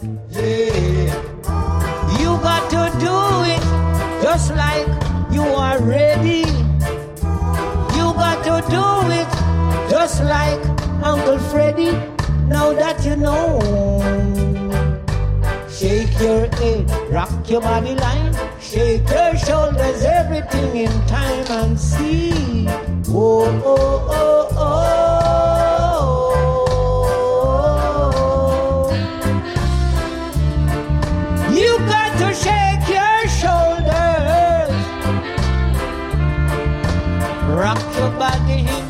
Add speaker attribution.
Speaker 1: Yeah. You got to do it just like you are ready. You got to do it just like Uncle Freddy. Now that you know, shake your head, rock your body line, shake your shoulders, everything in time and see. Oh, oh, oh, oh. You got to shake your shoulders, rock your body